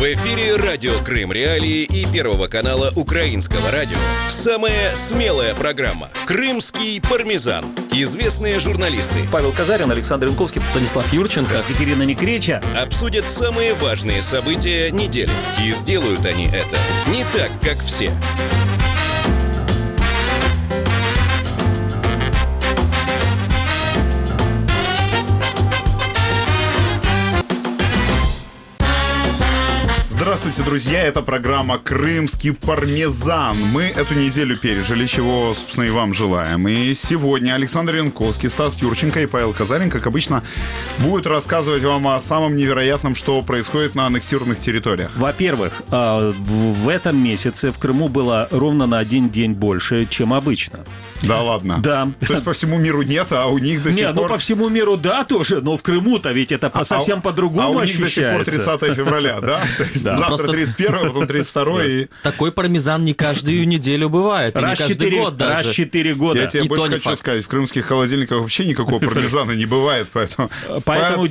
В эфире радио Крым Реалии и Первого канала Украинского радио. Самая смелая программа «Крымский пармезан». Известные журналисты Павел Казарин, Александр Янковский, Станислав Юрченко, Катерина Некреча обсудят самые важные события недели. И сделают они это не так, как все. Здравствуйте, друзья! Это программа «Крымский пармезан». Мы эту неделю пережили, чего, собственно, и вам желаем. И сегодня Александр Янковский, Стас Юрченко и Павел Казарин, как обычно, будут рассказывать вам о самом невероятном, что происходит на аннексированных территориях. Во-первых, в этом месяце в Крыму было ровно на один день больше, чем обычно. Да ладно? Да. То есть по всему миру нет, а у них до сих пор... Ну по всему миру да тоже, но в Крыму-то ведь это совсем по-другому ощущается. А у них до сих пор 30 февраля, да? Завтра 31, потом 32 и... Такой пармезан не каждую неделю бывает, и не каждый год даже. Раз в 4 года. Я тебе больше хочу сказать, в крымских холодильниках вообще никакого пармезана не бывает, поэтому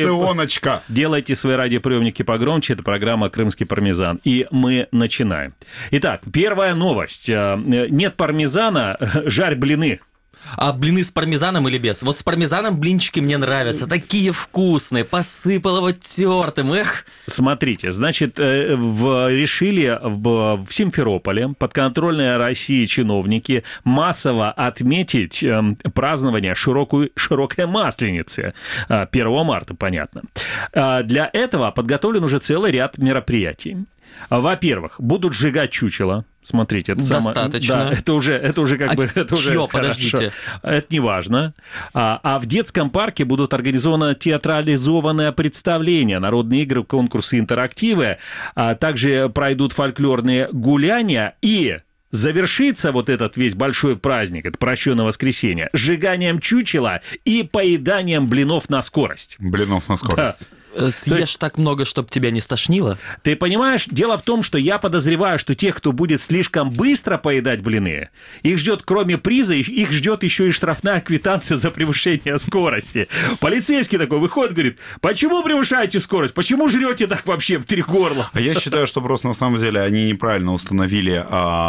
делайте свои радиоприемники погромче, это программа «Крымский пармезан». И мы начинаем. Итак, первая новость. Нет пармезана, жарь блины. А блины с пармезаном или без? Вот с пармезаном блинчики мне нравятся. Такие вкусные. Посыпал его тертым. Эх. Смотрите, значит, решили в Симферополе подконтрольные России чиновники массово отметить празднование широкой Масленицы 1 марта, понятно. Для этого подготовлен уже целый ряд мероприятий. Во-первых, будут сжигать чучело. Смотрите, это достаточно. Да, это уже как бы... Это уже чьё, подождите? Это не важно. А в детском парке будут организованы театрализованные представления, народные игры, конкурсы, интерактивы. Также пройдут фольклорные гуляния и... Завершится вот этот весь большой праздник, это прощенное воскресенье, сжиганием чучела и поеданием блинов на скорость. Блинов на скорость. Да. Съешь так много, чтобы тебя не стошнило? Ты понимаешь, дело в том, что я подозреваю, что тех, кто будет слишком быстро поедать блины, их ждет, кроме приза, их ждет еще и штрафная квитанция за превышение скорости. Полицейский такой выходит, говорит, почему превышаете скорость? Почему жрете так вообще в 3 горла? А я считаю, что просто на самом деле они неправильно установили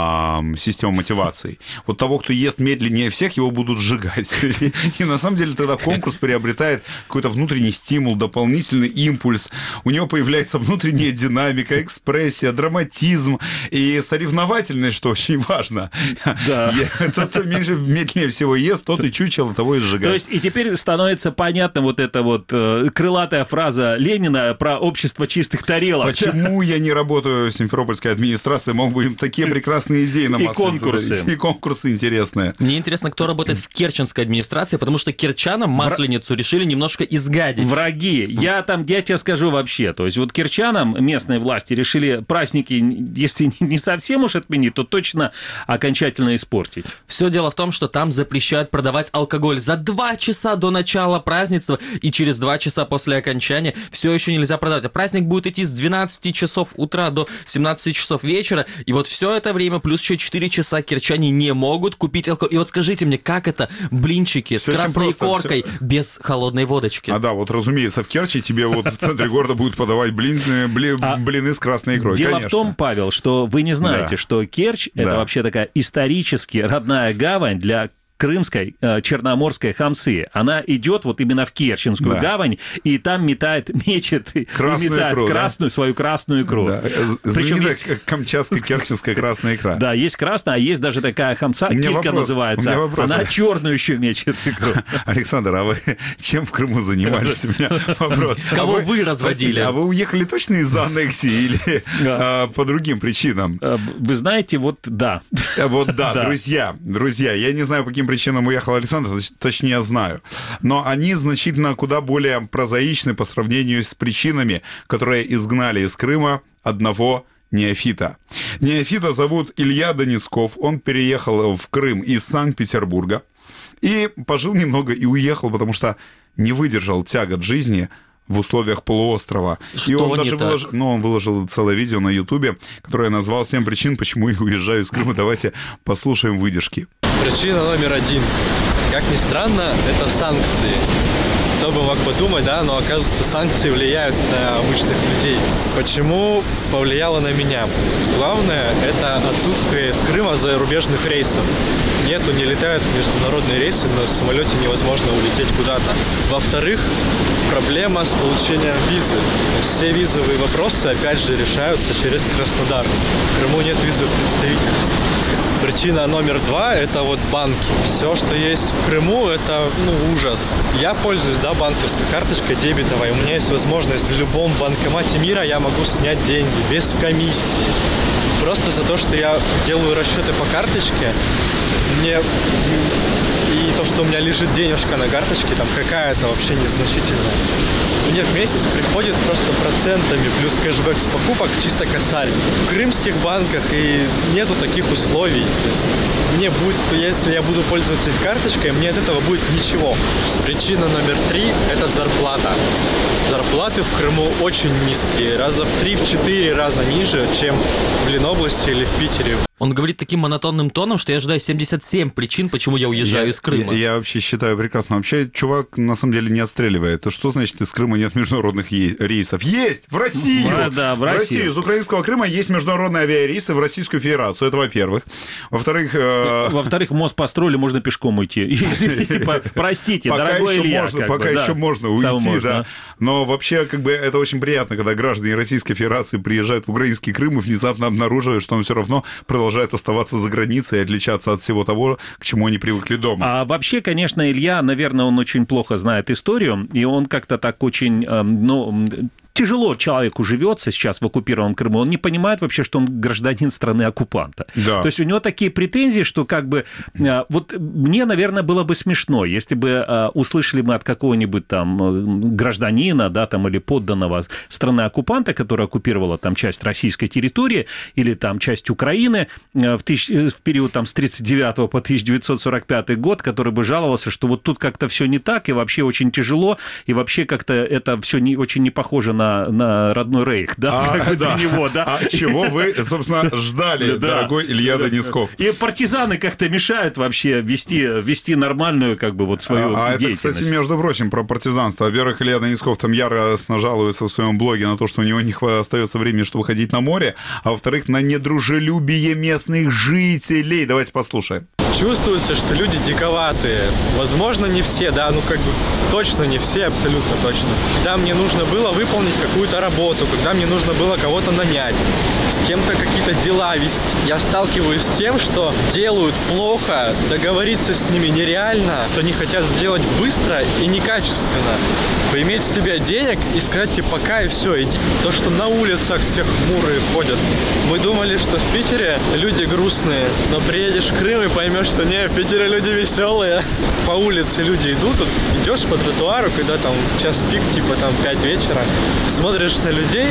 систему мотивации. Вот того, кто ест медленнее всех, его будут сжигать. И на самом деле тогда конкурс приобретает какой-то внутренний стимул, дополнительный импульс, у него появляется внутренняя динамика, экспрессия, драматизм и соревновательность, что очень важно. Да. Тот, кто медленнее всего ест, тот и чучело того и сжигает. То есть и теперь становится понятно вот эта вот крылатая фраза Ленина про общество чистых тарелок. Почему я не работаю в Симферопольской администрации, мог бы им такие прекрасные идеи на Масленицу. И конкурсы интересные. Мне интересно, кто работает в Керченской администрации, потому что керчанам Масленицу решили немножко изгадить. Враги. Я тебе скажу вообще, то есть вот керчанам местные власти решили праздники, если не совсем уж отменить, то точно окончательно испортить. Все дело в том, что там запрещают продавать алкоголь за 2 часа до начала празднества, и через 2 часа после окончания все еще нельзя продавать. А праздник будет идти с 12 часов утра до 17 часов вечера, и вот все это время, плюс еще 4 часа керчане не могут купить алкоголь. И вот скажите мне, как это блинчики с красной коркой без холодной водочки? А да, вот разумеется, в Керчи тебе вот в центре города будут подавать блины с красной икрой. Дело конечно. в том, Павел, что вы не знаете, что Керчь – это вообще такая исторически родная гавань для крымской черноморской хамсы. Она идет вот именно в Керченскую гавань, и там мечет свою красную икру. Да. Причем есть... камчатская керченская красная икра. Да, есть красная, а есть даже такая хамса, килька называется. Она черную еще мечет икру. Александр, а вы чем в Крыму занимались? У меня вопрос. Кого вы разводили? А вы уехали точно из-за аннексии или по другим причинам? Вы знаете, вот да. Вот да, друзья, я не знаю, по каким причинам уехал Александр, точнее знаю. Но они значительно куда более прозаичны по сравнению с причинами, которые изгнали из Крыма одного неофита. Неофита зовут Илья Донецков. Он переехал в Крым из Санкт-Петербурга и пожил немного и уехал, потому что не выдержал тягот жизни в условиях полуострова. Что и он не даже выложил целое видео на Ютубе, которое я назвал 7 причин, почему я уезжаю из Крыма. Давайте послушаем выдержки. Причина номер 1. Как ни странно, это санкции. Кто бы мог подумать, да, но оказывается, санкции влияют на обычных людей. Почему повлияло на меня? Главное – это отсутствие с Крыма зарубежных рейсов. Не летают международные рейсы, на самолете невозможно улететь куда-то. Во-вторых, проблема с получением визы. Все визовые вопросы, опять же, решаются через Краснодар. В Крыму нет визовых представительств. Причина номер 2 – это вот банки. Все, что есть в Крыму, это ужас. Я пользуюсь, банковской карточкой дебетовой. У меня есть возможность в любом банкомате мира я могу снять деньги без комиссии. Просто за то, что я делаю расчеты по карточке, и то, что у меня лежит денежка на карточке, там какая-то вообще незначительная, мне в месяц приходит просто процентами плюс кэшбэк с покупок чисто косарь. В крымских банках и нету таких условий. То есть мне будет, если я буду пользоваться их карточкой, мне от этого будет ничего. Причина номер 3 – это зарплата. Зарплаты в Крыму очень низкие, раза в 3-4 раза ниже, чем в Ленобласти или в Питере. Он говорит таким монотонным тоном, что я ожидаю 77 причин, почему я уезжаю из Крыма. Я вообще считаю прекрасно. Вообще, чувак на самом деле не отстреливает. Что значит, из Крыма нет международных рейсов? Есть! В Россию! Да, в Россию. Из украинского Крыма есть международные авиарейсы в Российскую Федерацию. Это во-первых. Во-вторых, мост построили, можно пешком уйти. Простите, дорогой Илья. Пока еще можно уйти, да. Но вообще, это очень приятно, когда граждане Российской Федерации приезжают в украинский Крым и внезапно обнаруживают, что он все равно продолжает оставаться за границей и отличаться от всего того, к чему они привыкли дома. А вообще, конечно, Илья, наверное, он очень плохо знает историю, и он как-то так очень, тяжело человеку живется сейчас в оккупированном Крыму, он не понимает вообще, что он гражданин страны-оккупанта. Да. То есть у него такие претензии, что вот мне, наверное, было бы смешно, если бы услышали мы от какого-нибудь там гражданина, или подданного страны-оккупанта, которая оккупировала там часть российской территории или там часть Украины в период там с 1939 по 1945 год, который бы жаловался, что вот тут как-то все не так, и вообще очень тяжело, и вообще как-то это все очень не похоже на родной рейх, для него, да. А чего вы, собственно, ждали, дорогой Илья Данисков? И партизаны как-то мешают вообще вести нормальную свою деятельность. Это, кстати, между прочим, про партизанство. Во-первых, Илья Данисков там яростно жалуется в своем блоге на то, что у него не остается времени, чтобы ходить на море, а во-вторых, на недружелюбие местных жителей. Давайте послушаем. Чувствуется, что люди диковатые. Возможно, не все, точно не все, абсолютно точно. Когда мне нужно было выполнить какую-то работу, когда мне нужно было кого-то нанять, с кем-то какие-то дела вести, я сталкиваюсь с тем, что делают плохо, договориться с ними нереально, что они хотят сделать быстро и некачественно. Поиметь с тебя денег и сказать тебе пока и все, иди. То, что на улицах все хмурые ходят. Мы думали, что в Питере люди грустные, но приедешь в Крым и поймешь, что не, в Питере люди веселые. По улице люди идут, идешь по тротуару, когда там час пик, 5 вечера, смотришь на людей,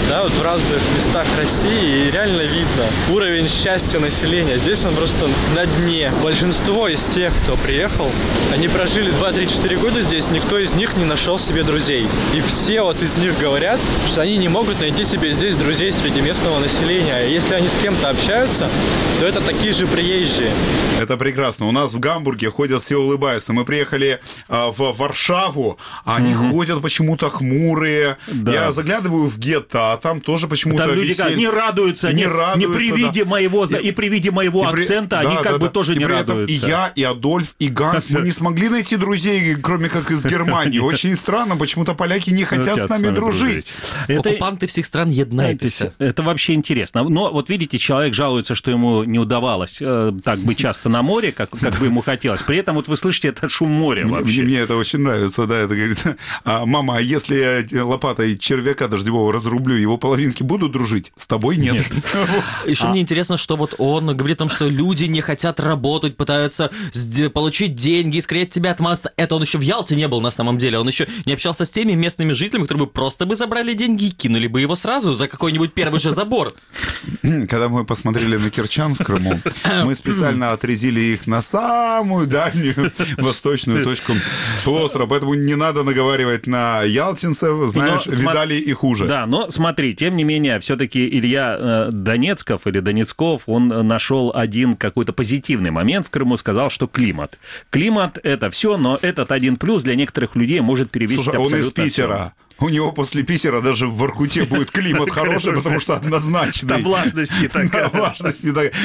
в разных местах России, и реально видно уровень счастья населения. Здесь он просто на дне. Большинство из тех, кто приехал, они прожили 2-3-4 года здесь, никто из них не нашел себе друзей. И все из них говорят, что они не могут найти себе здесь друзей среди местного населения. И если они с кем-то общаются, то это такие же приезжие. Это прекрасно. У нас в Гамбурге ходят, все улыбаются. Мы приехали в Варшаву, а они ходят почему-то хмурые. Да. Я заглядываю в гетто, а там тоже почему-то там люди не радуются, не при виде моего, и при виде моего акцента они тоже не радуются. И я, и Адольф, и Ганс, мы не смогли найти друзей, кроме как из Германии. Очень странно, почему-то поляки не хотят с нами дружить. Оккупанты всех стран, еднайтесь. Это вообще интересно. Но вот видите, человек жалуется, что ему не удавалось так быть часто на море, как бы ему хотелось. При этом вы слышите этот шум моря вообще. Мне это очень нравится, это говорится. Мама, а если я лопатой червяка дождевого разрублю, его половинки будут дружить? С тобой нет. Еще мне интересно, что он говорит о том, что люди не хотят работать, пытаются получить деньги, скрыть тебя от массы. Это он еще в Ялте не был на самом деле. Он еще не общался с теми местными жителями, которые бы просто забрали деньги и кинули бы его сразу за какой-нибудь первый же забор. Когда мы посмотрели на Керчан в Крыму, мы специально отрядили перевозили их на самую дальнюю восточную точку полуострова. Поэтому не надо наговаривать на ялтинцев, знаешь, видали и хуже. Да, но смотри, тем не менее, все-таки Илья Донецков или Донецков, он нашел один какой-то позитивный момент в Крыму, сказал, что климат. Климат — это все, но этот один плюс для некоторых людей может перевесить абсолютно он из Питера. всё. У него после Питера даже в Воркуте будет климат хороший, потому что однозначно. Там влажность не такая. Влажность не такая.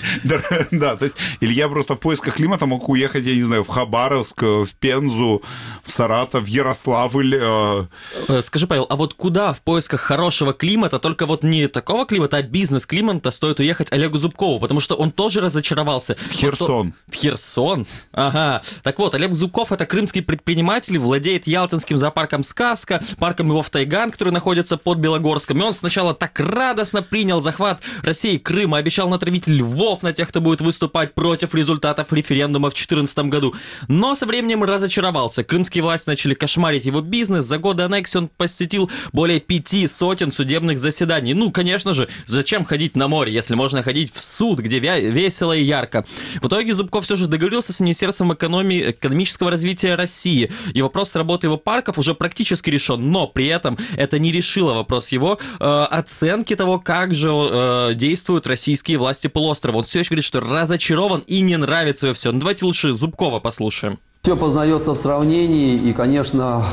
Да, то есть Илья просто в поисках климата мог уехать, я не знаю, в Хабаровск, в Пензу, в Саратов, в Ярославль. Скажи, Павел, а вот куда в поисках хорошего климата, только вот не такого климата, а бизнес-климата стоит уехать Олегу Зубкову, потому что он тоже разочаровался. В Херсон. В Херсон? Ага. Так вот, Олег Зубков — это крымский предприниматель, владеет ялтинским зоопарком «Сказка», парком его в Тайган, который находится под Белогорском. И он сначала так радостно принял захват России Крыма, обещал натравить львов на тех, кто будет выступать против результатов референдума в 2014 году. Но со временем разочаровался. Крымские власти начали кошмарить его бизнес. За годы аннексии он посетил более 500 судебных заседаний. Ну, конечно же, зачем ходить на море, если можно ходить в суд, где весело и ярко. В итоге Зубков все же договорился с Министерством экономического развития России. И вопрос работы его парков уже практически решен. Но при этом это не решило вопрос его оценки того, как же действуют российские власти полуострова. Он все еще говорит, что разочарован и не нравится его все. Ну, давайте лучше Зубкова послушаем. Все познается в сравнении, и, конечно,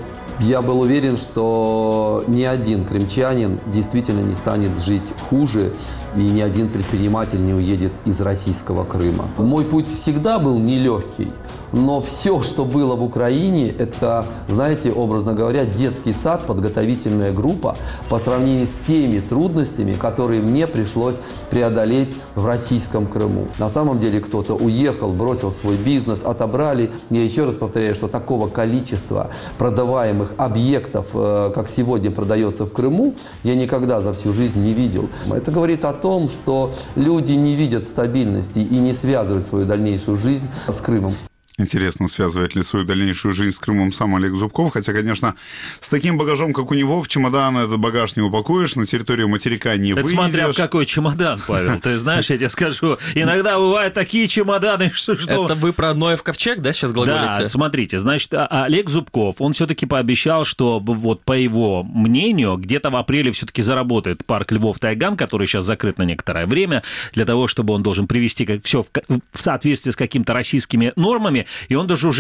я был уверен, что ни один крымчанин действительно не станет жить хуже, и ни один предприниматель не уедет из российского Крыма. Мой путь всегда был нелегкий, но все, что было в Украине, это, знаете, образно говоря, детский сад, подготовительная группа по сравнению с теми трудностями, которые мне пришлось преодолеть в российском Крыму. На самом деле кто-то уехал, бросил свой бизнес, отобрали. Я еще раз повторяю, что такого количества продаваемых объектов, как сегодня продается в Крыму, я никогда за всю жизнь не видел. Это говорит о том, что люди не видят стабильности и не связывают свою дальнейшую жизнь с Крымом. Интересно, связывает ли свою дальнейшую жизнь с Крымом сам Олег Зубков. Хотя, конечно, с таким багажом, как у него, в чемодан этот багаж не упакуешь, на территорию материка не выйдешь. Это смотря в какой чемодан, Павел. Ты знаешь, я тебе скажу, иногда бывают такие чемоданы, что... Это вы про Ноев ковчег, да, сейчас глаголите? Да, смотрите, значит, Олег Зубков, он все-таки пообещал, что, вот по его мнению, где-то в апреле все-таки заработает парк Львов Тайган, который сейчас закрыт на некоторое время, для того, чтобы он должен привести все в соответствии с какими-то российскими нормами. И он даже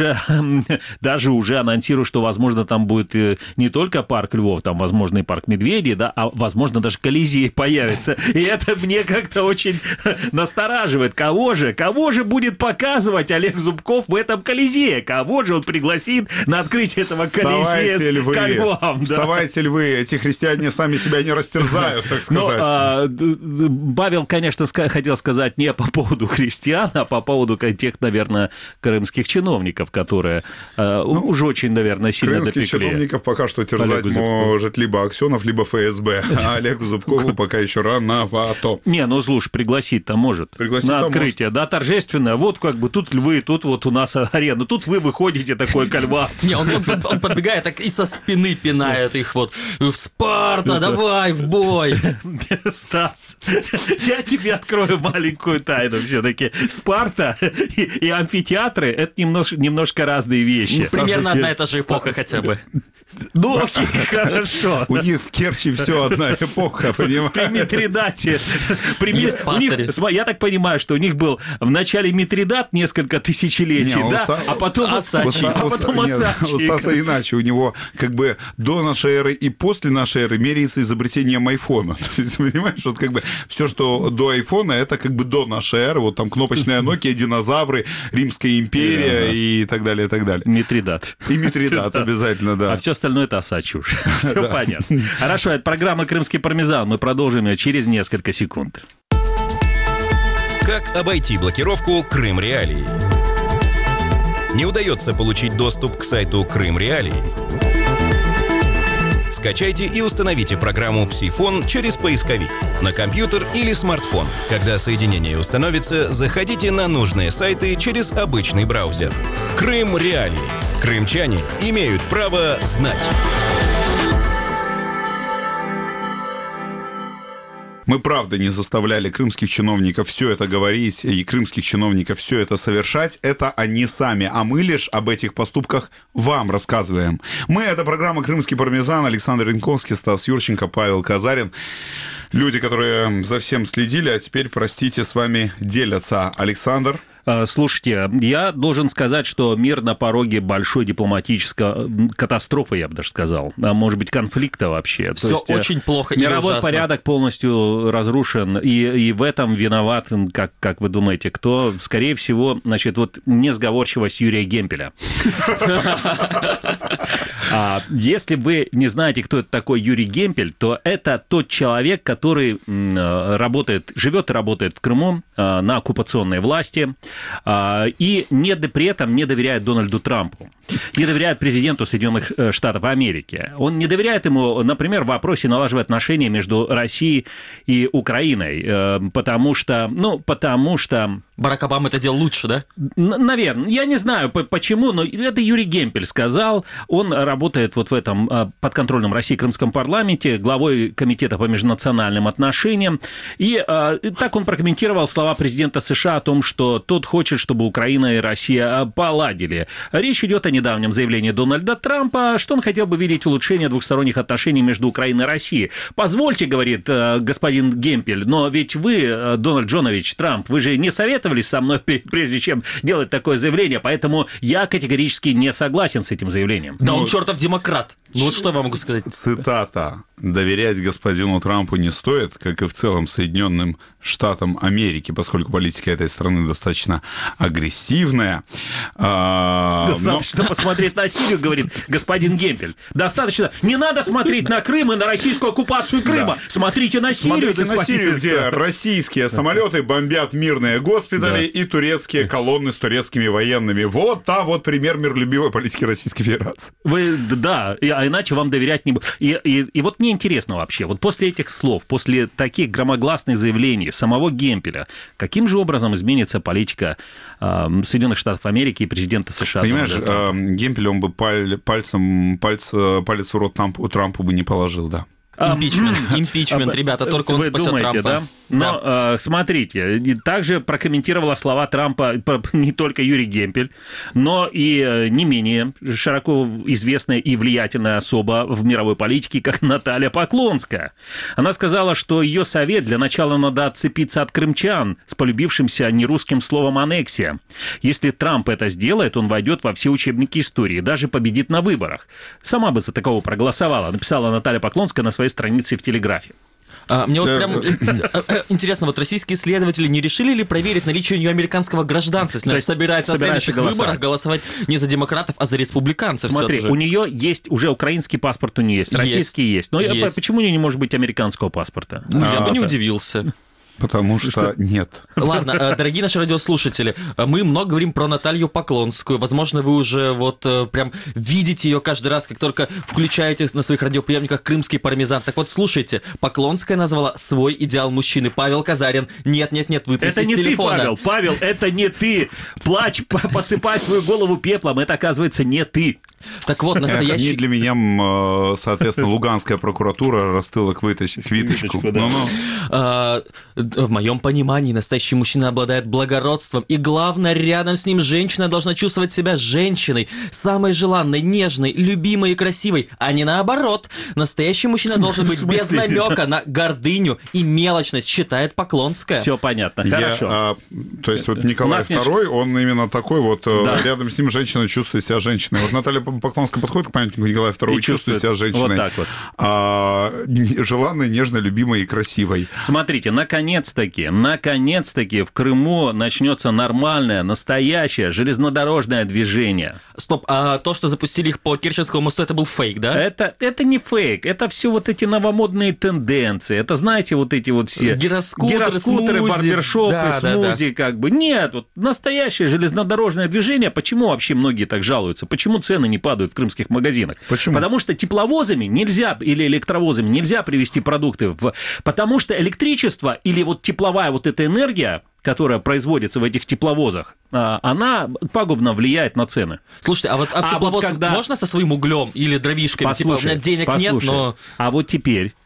уже анонсирует, что, возможно, там будет не только парк Львов, там, возможно, и парк Медведей, да, а, возможно, даже Колизей появится. И это мне как-то очень настораживает. Кого же будет показывать Олег Зубков в этом Колизее? Кого же он пригласит на открытие этого Колизея с ко львам? Вставайте, львы, эти христиане сами себя не растерзают, так сказать. Павел, конечно, хотел сказать не по поводу христиан, а по поводу тех, наверное, крымских чиновников, которые уже очень, наверное, сильно допекли. Крымских чиновников пока что терзать может либо Аксенов, либо ФСБ, а Олегу Зубкову пока еще рановато. Не, ну слушай, пригласить-то может. На открытие, да, торжественное. Вот как бы тут львы, тут вот у нас арена, тут вы выходите такой ко львам. Не, он подбегает так и со спины пинает их вот. Спарта, давай в бой. Стас, я тебе открою маленькую тайну все-таки. Спарта и амфитеатры — это немножко разные вещи. Примерно одна и та же эпоха хотя бы. Ну, окей, хорошо. У них в Керчи все одна эпоха, понимаешь? При Митридате. Я так понимаю, что у них был в начале Митридат несколько тысячелетий, да? А потом Осадчий. У Стаса иначе. У него как бы до нашей эры и после нашей эры меряется изобретением айфона. То есть, понимаешь, вот как бы все, что до айфона, это как бы до нашей эры. Вот там кнопочная Nokia, динозавры, Римская империя и так далее, и так далее. Митридат. И Митридат обязательно, да. А все остальное — это осадчий. Все понятно. Хорошо, это программа «Крымский пармезан». Мы продолжим ее через несколько секунд. Как обойти блокировку Крым Реалии? Не удается получить доступ к сайту Крым Реалии? Скачайте и установите программу «Псифон» через поисковик на компьютер или смартфон. Когда соединение установится, заходите на нужные сайты через обычный браузер. Крым Реалии. Крымчане имеют право знать. Мы, правда, не заставляли крымских чиновников все это говорить и крымских чиновников все это совершать. Это они сами. А мы лишь об этих поступках вам рассказываем. Мы — это программа «Крымский пармезан». Александр Янковский, Стас Юрченко, Павел Казарин. Люди, которые за всем следили, а теперь, простите, с вами делятся. Александр? Слушайте, я должен сказать, что мир на пороге большой дипломатической катастрофы, я бы даже сказал. А может быть, конфликта вообще. Все очень плохо и мировой ужасно. порядок полностью разрушен. И в этом виноват, как вы думаете, кто? Скорее всего, значит, вот несговорчивость Юрия Гемпеля. Если вы не знаете, кто это такой Юрий Гемпель, то это тот человек, который живет и работает в Крыму на оккупационной власти, и при этом не доверяет Дональду Трампу, не доверяет президенту Соединенных Штатов Америки. Он не доверяет ему, например, в вопросе налаживать отношения между Россией и Украиной, потому что... Барак Обама это делал лучше, да? Наверное. Я не знаю, почему, но это Юрий Гемпель сказал. Он работает вот в этом подконтрольном России Крымском парламенте, главой комитета по межнациональным отношениям. И так он прокомментировал слова президента США о том, что тот хочет, чтобы Украина и Россия поладили. Речь идет о недавнем заявлении Дональда Трампа, что он хотел бы видеть улучшение двухсторонних отношений между Украиной и Россией. Позвольте, говорит господин Гемпель, но ведь вы, Дональд Джонович Трамп, вы же не советовали со мной, прежде чем делать такое заявление, поэтому я категорически не согласен с этим заявлением. Да он чертов демократ. Ну вот что я вам могу сказать? Цитата. «Доверять господину Трампу не стоит, как и в целом Соединенным Штатам Америки, поскольку политика этой страны достаточно агрессивная». Достаточно посмотреть на Сирию, говорит господин Гемпель. Достаточно. Не надо смотреть на Крым и на российскую оккупацию Крыма. Да. Смотрите на Сирию. Смотрите на Сирию, где российские самолеты бомбят мирные госпитали и турецкие колонны с турецкими военными. Вот пример миролюбивой политики Российской Федерации. А иначе вам доверять не будут. И вот мне интересно вообще, вот после этих слов, после таких громогласных заявлений самого Гемпеля, каким же образом изменится политика Соединенных Штатов Америки и президента США? Понимаешь, Гемпель, он бы палец в рот Трампу бы не положил, да. Импичмент, ребята, только он спасет Трампа. Да? Но смотрите, также прокомментировала слова Трампа не только Юрий Гемпель, но и не менее широко известная и влиятельная особа в мировой политике, как Наталья Поклонская. Она сказала, что ее совет: для начала надо отцепиться от крымчан с полюбившимся нерусским словом «аннексия». Если Трамп это сделает, он войдет во все учебники истории и даже победит на выборах. Сама бы за такого проголосовала, написала Наталья Поклонская на своей странице в Телеграфе. Мне вот прям интересно, вот российские исследователи не решили ли проверить наличие у нее американского гражданства, если она собирается на следующих выборах голосовать не за демократов, а за республиканцев? Смотри, у нее есть уже украинский паспорт, у нее есть, российский есть. Но почему у нее не может быть американского паспорта? Я бы не удивился. Потому что нет. Ладно, дорогие наши радиослушатели, мы много говорим про Наталью Поклонскую. Возможно, вы уже прям видите ее каждый раз, как только включаете на своих радиоприемниках «Крымский пармезан». Так вот, слушайте, Поклонская назвала свой идеал мужчины. Павел Казарин. Нет, вытащи из телефона. Это не ты, Павел, это не ты. Плачь, посыпай свою голову пеплом. Это, оказывается, не ты. Так вот, настоящий... Не для меня, соответственно, Луганская прокуратура растыла квиточку. В моем понимании, настоящий мужчина обладает благородством, и главное, рядом с ним женщина должна чувствовать себя женщиной, самой желанной, нежной, любимой и красивой, а не наоборот. Настоящий мужчина должен быть без намека на гордыню и мелочность, считает Поклонская. Все понятно, хорошо. То есть вот Николай II, он именно такой вот, рядом с ним женщина чувствует себя женщиной. Вот Наталья Поклонская подходит к памятнику Николая II и чувствует себя женщиной. Вот так вот. Желанной, нежной, любимой и красивой. Смотрите, наконец-таки в Крыму начнется нормальное, настоящее железнодорожное движение. Стоп, а то, что запустили их по Керченскому мосту, это был фейк, да? Это не фейк, это все вот эти новомодные тенденции. Это, знаете, вот эти вот все... Гироскутеры, барбершопы, смузи, как бы. Нет, вот настоящее железнодорожное движение. Почему вообще многие так жалуются? Почему цены не падают в крымских магазинах? Почему? Потому что тепловозами нельзя, или электровозами нельзя привезти продукты потому что электричество или вот тепловая вот эта энергия, которая производится в этих тепловозах, она пагубно влияет на цены. Слушайте, а в тепловоз можно со своим углем или дровишками? Послушай, у меня денег нет, но... А вот теперь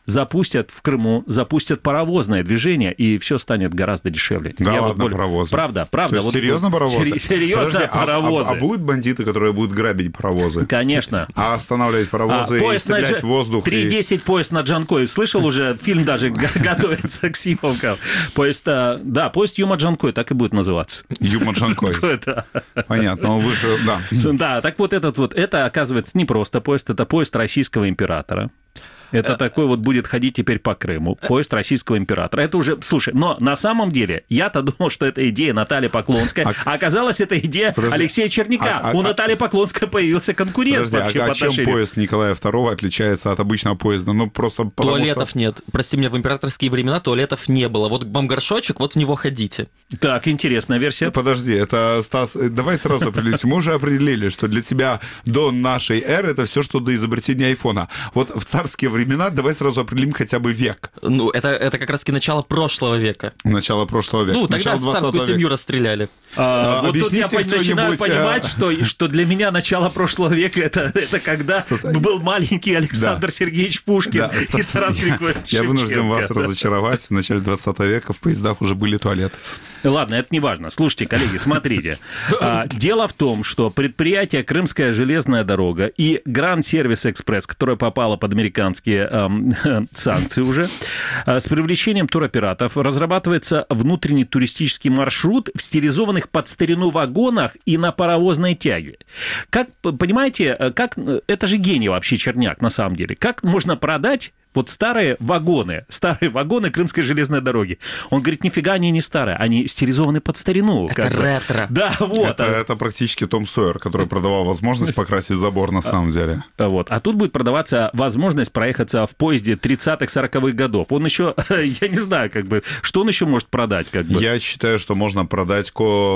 запустят в Крыму, запустят паровозное движение, и все станет гораздо дешевле. Да ладно, паровозы. Правда. То есть серьезно паровозы? Серьезно. Подожди, паровозы. А будут бандиты, которые будут грабить паровозы? Конечно. А останавливать паровозы и стрелять в воздух? 3.10 поезд на Джанкой. Слышал уже? Фильм даже готовится к съемкам. Поезд Юма-Джанкой так и будет называться. Юма-Джанкой. Да. Понятно, он выше, да. Да, так вот это, оказывается, не просто поезд, это поезд российского императора. Это такой вот будет ходить теперь по Крыму. Поезд российского императора. Это уже... Слушай, но на самом деле я-то думал, что это идея Натальи Поклонской. А оказалась это идея Алексея Черняка. У Натальи Поклонской появился конкурент вообще по отношению. Чем поезд Николая II отличается от обычного поезда? Ну, просто потому туалетов нет. Прости меня, в императорские времена туалетов не было. Вот вам горшочек, вот в него ходите. Так, интересная версия. Подожди, это, Стас, давай сразу определимся. Мы уже определили, что для тебя до нашей эры это все, что до изобретения айфона. Вот в царские времена давай сразу определим хотя бы век. Ну, это как раз-таки начало прошлого века. Начало прошлого века. Ну, тогда царскую семью расстреляли. Вот тут я начинаю понимать, что для меня начало прошлого века это когда был маленький Александр Сергеевич Пушкин и Тарас Григорьевич Шевченко. Я вынужден вас разочаровать. В начале 20 века в поездах уже были туалеты. Ладно, это не важно. Слушайте, коллеги, смотрите. Дело в том, что предприятие «Крымская железная дорога» и «Гранд Сервис Экспресс», которое попало под американские санкции уже, с привлечением туроператоров разрабатывается внутренний туристический маршрут в стилизованных под старину вагонах и на паровозной тяге. Как, понимаете, это же гений вообще Черняк на самом деле. Как можно продать вот старые вагоны Крымской железной дороги? Он говорит, нифига они не старые, они стилизованы под старину. Это ретро. Да, вот. Это практически Том Сойер, который продавал возможность покрасить забор на самом деле. Вот. А тут будет продаваться возможность проехаться в поезде 30-х, 40-х годов. Он еще, я не знаю, что он еще может продать? Я считаю, что можно продать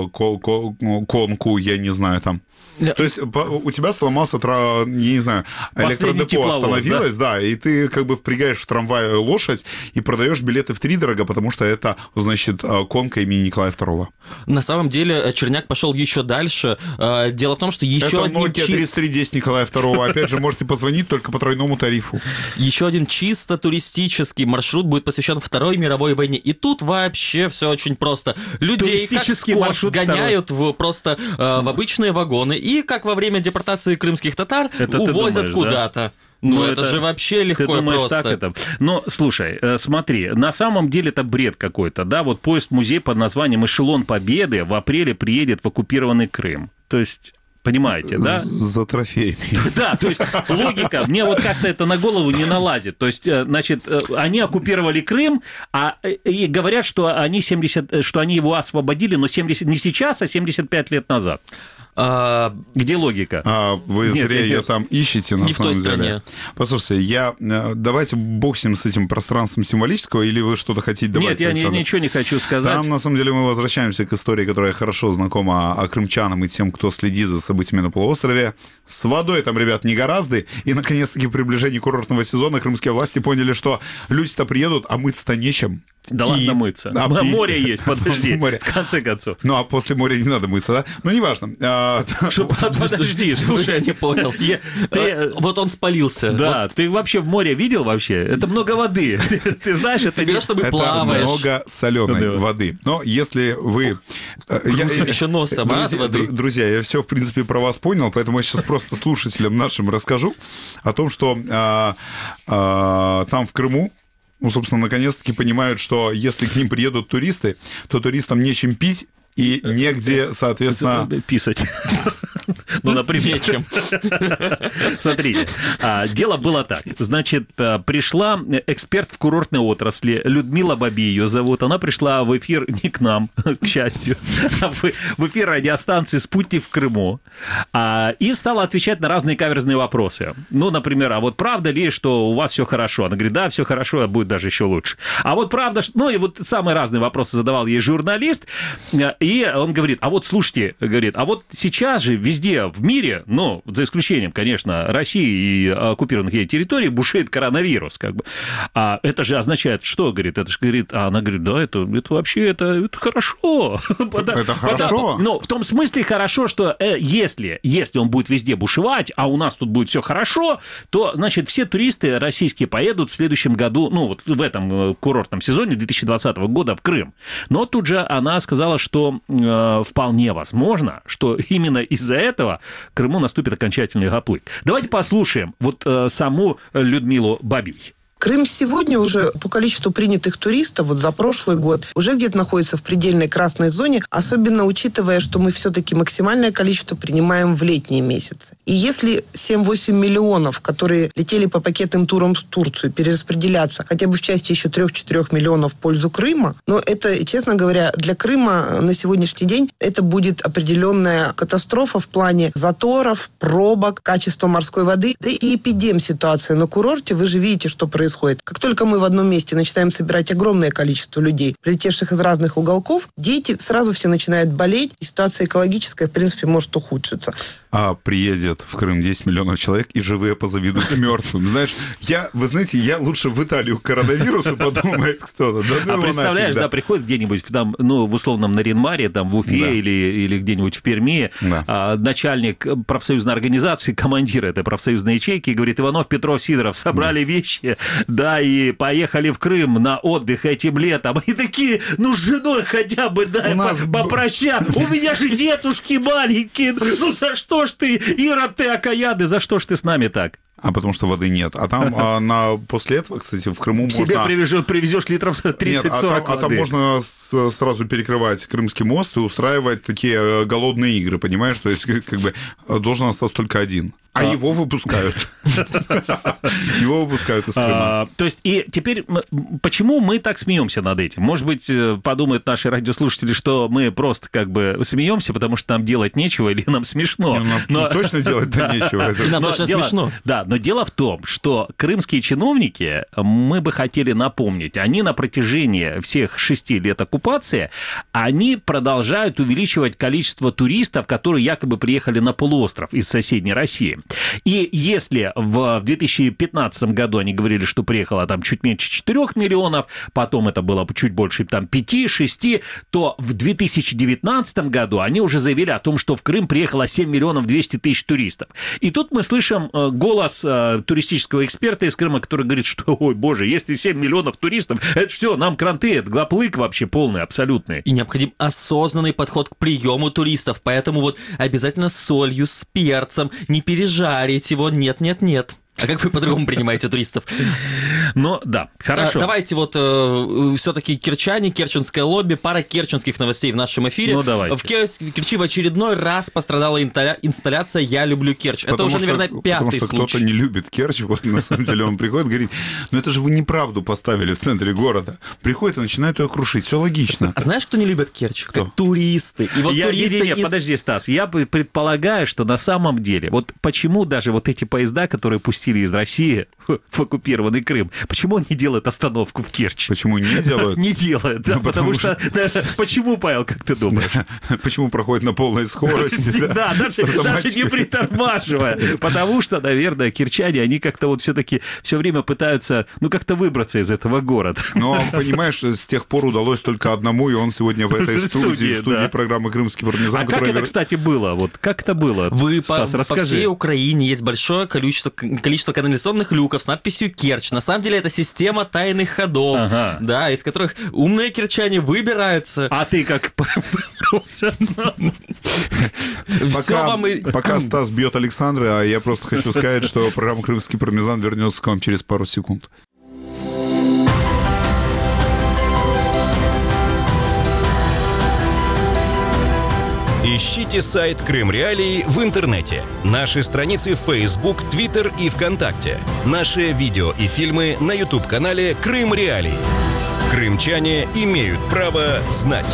конку, я не знаю, там. То есть у тебя сломался, я не знаю, электродепо остановилось, да, и ты впрягаешь в трамвай лошадь и продаешь билеты втридорога, потому что это, значит, конка имени Николая II. На самом деле Черняк пошел еще дальше. Дело в том, что еще это Nokia 3310 Николая II. Опять же, можете позвонить только по тройному тарифу. Еще один чисто туристический маршрут будет посвящен Второй мировой войне. И тут вообще все очень просто. Людей как скот сгоняют просто в обычные вагоны. И как во время депортации крымских татар увозят куда-то. Ну, это же вообще легко и просто. Так это? Но, слушай, смотри, на самом деле это бред какой-то, да? Вот поезд-музей под названием «Эшелон Победы» в апреле приедет в оккупированный Крым. То есть... Понимаете, да? За трофеями. Да, то есть логика, мне вот как-то это на голову не наладит. То есть, значит, они оккупировали Крым, и говорят, что они его освободили, но не сейчас, а 75 лет назад. Где логика? Вы зря ее там ищете, на самом деле. Стране. Послушайте, давайте бог с этим пространством символического, или вы что-то хотите добавить? Нет, я ничего не хочу сказать. Там, на самом деле, мы возвращаемся к истории, которая хорошо знакома крымчанам и тем, кто следит за событиями на полуострове. С водой там, ребят, не гораздо. И, наконец-таки, в приближении курортного сезона крымские власти поняли, что люди-то приедут, а мыться-то нечем. Да ладно мыться. Море есть, подожди, в конце концов. Ну, а после моря не надо мыться, да? Ну, неважно. Подожди, слушай, я не понял. Вот он спалился. Да, ты вообще в море видел вообще? Это много воды. Ты знаешь, это не... чтобы плаваешь. Это много соленой воды. Но если вы... Еще носом от воды. Друзья, я все, в принципе, про вас понял, поэтому я сейчас просто слушателям нашим расскажу о том, что там в Крыму, собственно, наконец-таки понимают, что если к ним приедут туристы, то туристам нечем пить и негде, соответственно... Писать. Ну, например. Нечем. Смотрите, дело было так. Значит, пришла эксперт в курортной отрасли, Людмила Баби ее зовут. Она пришла в эфир не к нам, к счастью, а в эфир радиостанции «Спутник» в Крыму. И стала отвечать на разные каверзные вопросы. Ну, например, а вот правда ли, что у вас все хорошо? Она говорит, да, все хорошо, а будет даже еще лучше. А вот правда, ну и вот самые разные вопросы задавал ей журналист. И И он говорит, а вот слушайте, говорит, а вот сейчас же везде в мире, ну, за исключением, конечно, России и оккупированных ей территорий, бушует коронавирус, как бы. А это же означает, что, говорит, это же, говорит, а она говорит, да, это вообще, это хорошо. Это хорошо? Ну, в том смысле хорошо, что если он будет везде бушевать, а у нас тут будет все хорошо, то, значит, все туристы российские поедут в следующем году, ну, вот в этом курортном сезоне 2020 года в Крым. Но тут же она сказала, что вполне возможно, что именно из-за этого Крыму наступит окончательный гаплык. Давайте послушаем вот саму Людмилу Бабий. Крым сегодня уже по количеству принятых туристов вот за прошлый год уже где-то находится в предельной красной зоне, особенно учитывая, что мы все-таки максимальное количество принимаем в летние месяцы. И если 7-8 миллионов, которые летели по пакетным турам в Турцию, перераспределяться хотя бы в части еще 3-4 миллионов в пользу Крыма, но это, честно говоря, для Крыма на сегодняшний день это будет определенная катастрофа в плане заторов, пробок, качества морской воды, да и эпидем-ситуация на курорте. Вы же видите, что происходит. Как только мы в одном месте начинаем собирать огромное количество людей, прилетевших из разных уголков, дети сразу все начинают болеть, и ситуация экологическая, в принципе, может ухудшиться. А приедет в Крым 10 миллионов человек, и живые позавидуют мертвым. Знаешь, вы знаете, я лучше в Италию коронавирусу, подумает кто-то. А представляешь, да, приходит где-нибудь там, ну, в условном Нарьян-Маре, там в Уфе или где-нибудь в Перми, начальник профсоюзной организации, командир этой профсоюзной ячейки, говорит, Иванов, Петров, Сидоров собрали вещи, да, и поехали в Крым на отдых этим летом. И такие, ну, с женой хотя бы, дай попрощаться. У меня же детушки маленькие. Ну, за что ж ты, Ира, ты окаянный, за что ж ты с нами так? А потому что воды нет. А там после этого, кстати, в Крыму можно... Себе привезешь литров 30-40 воды. А там можно сразу перекрывать Крымский мост и устраивать такие голодные игры, понимаешь? То есть, как бы, должен остаться только один. А его выпускают. Его выпускают из Крыма. То есть, и теперь, почему мы так смеемся над этим? Может быть, подумают наши радиослушатели, что мы просто как бы смеемся, потому что нам делать нечего или нам смешно. Нам точно делать-то нечего. Нам точно смешно. Да, но дело в том, что крымские чиновники, мы бы хотели напомнить, они на протяжении всех 6 лет оккупации, они продолжают увеличивать количество туристов, которые якобы приехали на полуостров из соседней России. И если в 2015 году они говорили, что приехало там чуть меньше 4 миллионов, потом это было чуть больше там 5-6, то в 2019 году они уже заявили о том, что в Крым приехало 7 миллионов 200 тысяч туристов. И тут мы слышим голос туристического эксперта из Крыма, который говорит, что, ой, боже, если 7 миллионов туристов, это все, нам кранты, это гаплык вообще полный, абсолютный. И необходим осознанный подход к приему туристов, поэтому вот обязательно с солью, с перцем, не пережарить его, нет-нет-нет. А как вы по-другому принимаете туристов? Ну, да, хорошо. Давайте вот все-таки керчане, керченское лобби, пара керченских новостей в нашем эфире. Ну, давайте. В Керчи в очередной раз пострадала инсталляция «Я люблю Керчь». Это уже, наверное, пятый случай. Потому что кто-то не любит Керчь, вот на самом деле он приходит и говорит, ну это же вы неправду поставили в центре города. Приходит и начинает ее крушить, все логично. А знаешь, кто не любит Керчь? Кто? Туристы. И вот туристы Подожди, Стас, я предполагаю, что на самом деле, вот почему даже вот эти поезда, которые пустили из России в оккупированный Крым, почему он не делает остановку в Керчи? Почему не делают? Не делает, да, потому что... Почему, Павел, как ты думаешь? Почему проходит на полной скорости? Да, даже не притормаживая. Потому что, наверное, керчане, они как-то вот все-таки все время пытаются, ну, как-то выбраться из этого города. Но, понимаешь, с тех пор удалось только одному, и он сегодня в этой студии программы «Крымский пармезан». А как это, кстати, было? Вот как это было? Стас, расскажи. По всей Украине есть большое количество канализационных люков с надписью «Керчь». На самом деле это система тайных ходов, да, из которых умные керчане выбираются. А ты как выбрался? Пока Стас бьет Александра, я просто хочу сказать, что программа «Крымский пармезан» вернется к вам через пару секунд. Ищите сайт Крым Реалии в интернете, наши страницы в Facebook, Twitter и ВКонтакте, наши видео и фильмы на YouTube-канале Крым Реалии. Крымчане имеют право знать.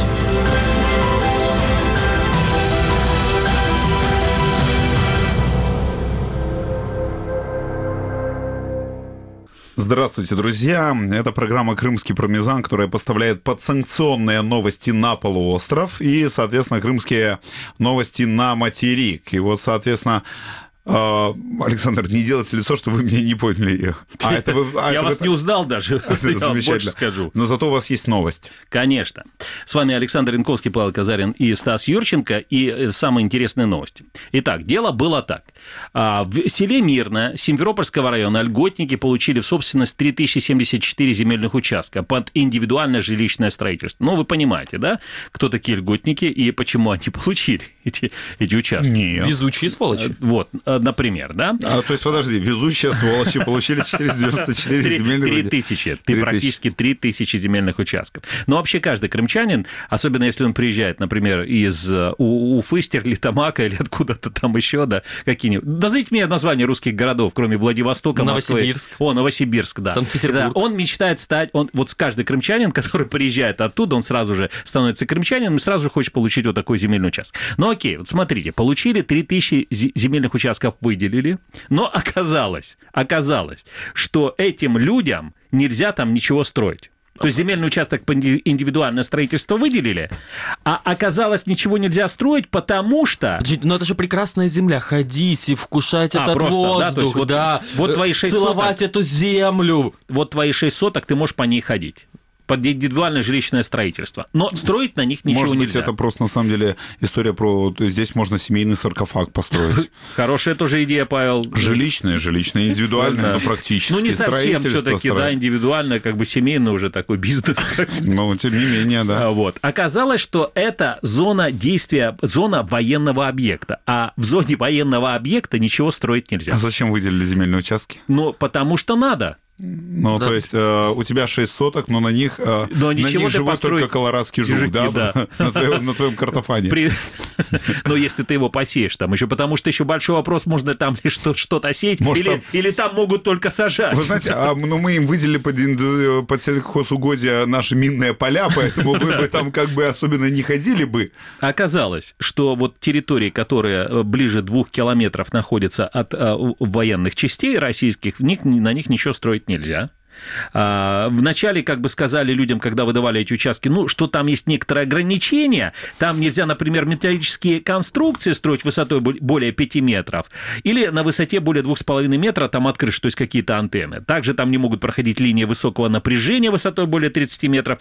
Здравствуйте, друзья. Это программа «Крымский пармезан», которая поставляет подсанкционные новости на полуостров и, соответственно, крымские новости на материк. И вот, соответственно, Александр, не делайте лицо, что вы меня не поняли. Я вас не узнал даже, я вам больше скажу. Но зато у вас есть новость. Конечно. С вами Александр Янковский, Павел Казарин и Стас Юрченко. И самые интересные новости. Итак, дело было так. В селе Мирно Симферопольского района льготники получили в собственность 3074 земельных участка под индивидуальное жилищное строительство. Ну, вы понимаете, да, кто такие льготники и почему они получили эти участки? Нет. Везучие сволочи. Вот, например, да? То есть, подожди, везучие сволочи получили 494 земельных участка. 3000. Ты практически 3000 земельных участков. Но вообще каждый крымчанин, особенно если он приезжает, например, из Уфы, Стерлитамака или откуда-то там еще, да, какие-нибудь. Назовите мне название русских городов, кроме Владивостока, Москвы. Новосибирск. Новосибирск, да. Санкт-Петербург. Да, он мечтает стать, вот каждый крымчанин, который приезжает оттуда, он сразу же становится крымчанином и сразу же хочет получить вот такой земельный участок. Ну окей, вот смотрите, получили 3000 земельных участков, выделили, но оказалось, что этим людям нельзя там ничего строить. То есть земельный участок под индивидуальное строительство выделили, а оказалось, ничего нельзя строить, потому что... Но это же прекрасная земля. Ходите, вкушать этот воздух, да. Вот твои 6 целовать соток, эту землю. Вот твои 6 соток, ты можешь по ней ходить. Под индивидуальное жилищное строительство. Но строить на них ничего нельзя. Может быть, это просто, на самом деле, история про... То есть здесь можно семейный саркофаг построить. Хорошая тоже идея, Павел. Жилищное, индивидуальное, но практически. Ну, не совсем все-таки, да, индивидуальное, как бы семейный уже такой бизнес. Но, тем не менее, да. Вот. Оказалось, что это зона действия, зона военного объекта. А в зоне военного объекта ничего строить нельзя. А зачем выделили земельные участки? Ну, потому что надо. Ну, да. То есть у тебя 6 соток, но на них живет только колорадский жук, да? На твоем картофане. Ну, если ты его посеешь там еще, потому что еще большой вопрос, можно там ли что-то сеять, или там могут только сажать. Вы знаете, мы им выделили под сельхозугодия наши минные поля, поэтому вы бы там как бы особенно не ходили бы. Оказалось, что вот территории, которые ближе 2 километров находятся от военных частей российских, на них ничего строить нельзя. Вначале как бы сказали людям, когда выдавали эти участки, что там есть некоторые ограничения, там нельзя, например, металлические конструкции строить высотой более 5 метров, или на высоте более 2,5 метра там открыты, то есть какие-то антенны. Также там не могут проходить линии высокого напряжения высотой более 30 метров.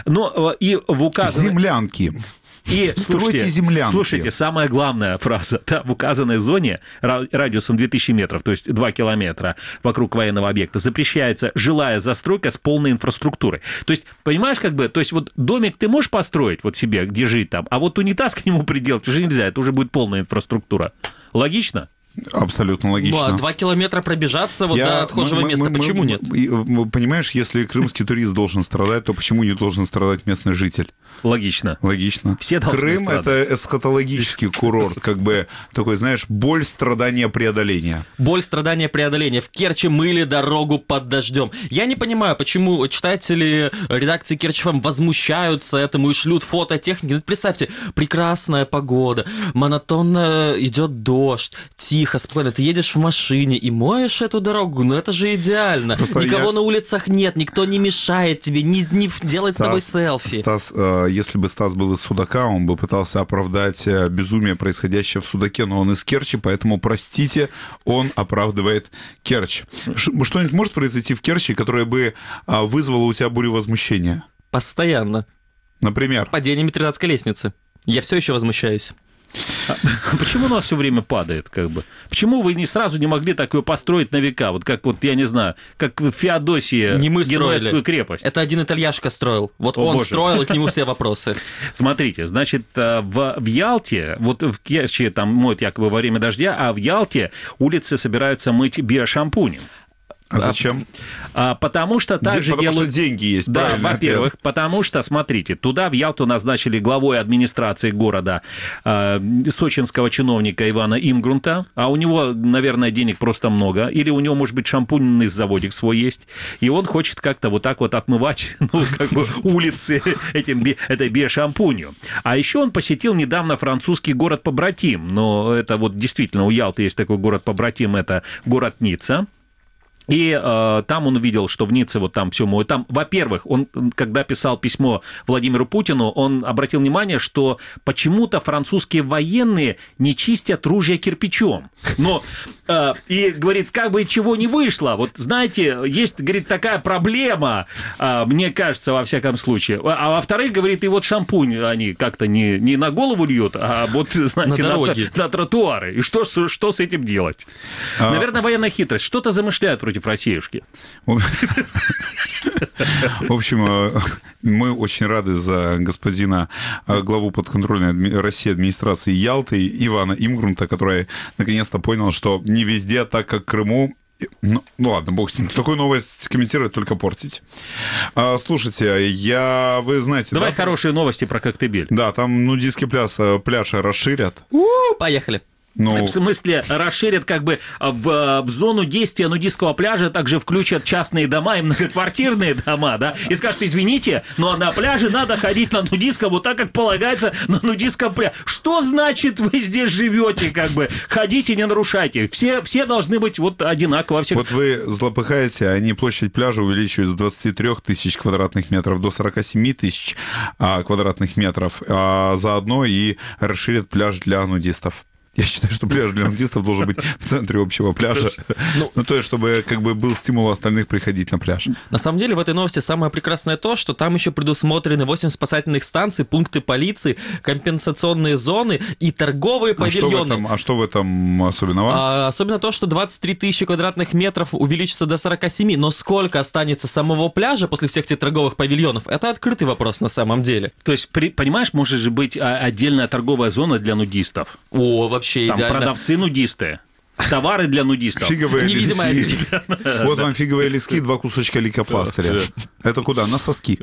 Но и в указанном... Землянки. И слушайте, самая главная фраза. Да, в указанной зоне радиусом 2000 метров, то есть 2 километра вокруг военного объекта, запрещается жилая застройка с полной инфраструктурой. То есть, понимаешь, как бы, то есть вот домик ты можешь построить вот себе, где жить там, а вот унитаз к нему приделать уже нельзя, это уже будет полная инфраструктура. Логично? Абсолютно логично. 2 километра пробежаться до отхожего места, почему нет? Понимаешь, если крымский турист должен страдать, то почему не должен страдать местный житель? Логично. Все должны Крым страдать. Это эсхатологический курорт, как бы такой, знаешь, боль, страдания, преодоления. Боль, страдания, преодоления. В Керчи мыли дорогу под дождем. Я не понимаю, почему читатели редакции Керчь ФМ возмущаются этому и шлют фототехники. Представьте, прекрасная погода, монотонно идет дождь, тихо, спокойно. Ты едешь в машине и моешь эту дорогу. Это же идеально. Просто никого на улицах нет, никто не мешает тебе, не делает с тобой селфи. Стас, если бы Стас был из Судака, он бы пытался оправдать безумие, происходящее в Судаке, но он из Керчи, поэтому, простите, он оправдывает Керчь. Что-нибудь может произойти в Керчи, которое бы вызвало у тебя бурю возмущения? Постоянно. Например? Падение Митридатской лестницы. Я все еще возмущаюсь. Почему у нас все время падает, как бы? Почему вы сразу не могли такое построить на века? Вот как, я не знаю, как в Феодосии Генуэзскую крепость. Это один итальяшка строил. Он строил, и к нему все вопросы. Смотрите, значит, в Ялте, вот в Керчи там моют якобы во время дождя, а в Ялте улицы собираются мыть биошампунем. А зачем? Потому что также потому что деньги есть, да, во-первых, ответ. Потому что, смотрите, туда в Ялту назначили главой администрации города сочинского чиновника Ивана Имгрунта, а у него, наверное, денег просто много, или у него, может быть, шампунный заводик свой есть, и он хочет как-то вот так вот отмывать улицы этой биошампунью. А еще он посетил недавно французский город-побратим, но это вот действительно у Ялты есть такой город-побратим, это город Ницца. И там он увидел, что в Ницце вот там все моют. Там, во-первых, он, когда писал письмо Владимиру Путину, он обратил внимание, что почему-то французские военные не чистят ружья кирпичом. Но, и говорит, как бы чего не вышло. Вот знаете, есть, говорит, такая проблема, мне кажется, во всяком случае. А во-вторых, говорит, и вот шампунь они как-то не на голову льют, а вот, знаете, на тротуары. И что с этим делать? Наверное, военная хитрость. Что-то замышляют против Россиюшки. В общем, мы очень рады за господина главу подконтрольной России администрации Ялты Ивана Имгрунта, который наконец-то понял, что не везде так, как в Крыму. Ну ладно, бог с ним. Такую новость комментировать, только портить. Слушайте, вы знаете... Давай хорошие новости про Коктебель. Да, там нудистский пляж расширят. Поехали. В смысле, расширят как бы в зону действия нудистского пляжа, также включат частные дома и многоквартирные дома, да, и скажут, извините, но на пляже надо ходить на нудистском вот так, как полагается на нудистском пляже. Что значит вы здесь живете, как бы? Ходите, не нарушайте. Все должны быть вот одинаково. Вот вы злопыхаете, они площадь пляжа увеличивают с 23 тысяч квадратных метров до 47 тысяч квадратных метров, а заодно и расширят пляж для нудистов. Я считаю, что пляж для нудистов должен быть в центре общего пляжа. Ну, то есть, чтобы как бы был стимул остальных приходить на пляж. На самом деле, в этой новости самое прекрасное то, что там еще предусмотрены 8 спасательных станций, пункты полиции, компенсационные зоны и торговые павильоны. А что в этом особенного? Особенно то, что 23 тысячи квадратных метров увеличится до 47, но сколько останется самого пляжа после всех этих торговых павильонов, это открытый вопрос на самом деле. То есть, понимаешь, может же быть отдельная торговая зона для нудистов. Вообще там идеально. Продавцы-нудисты. Товары для нудистов. Фиговые Невидимая листки. Вот вам фиговые листки, 2 кусочка лейкопластыря. Это куда? На соски.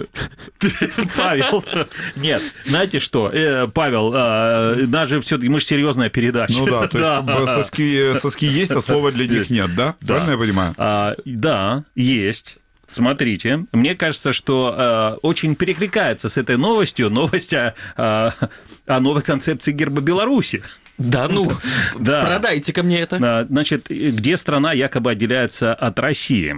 Павел, нет, знаете что, Павел, даже все-таки мы же серьезная передача. Ну да, то есть соски есть, а слова для них нет, да? Правильно я понимаю? Да, есть. Смотрите, мне кажется, что очень перекликается с этой новостью новость о новой концепции герба Беларуси. Да, продайте ко мне это. Значит, где страна якобы отделяется от России.